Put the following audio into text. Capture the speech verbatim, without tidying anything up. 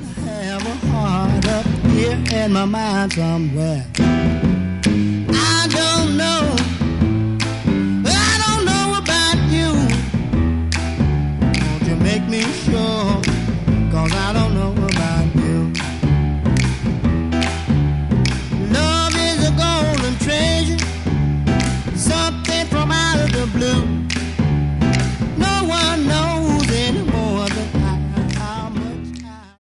have a heart up here in my mind somewhere.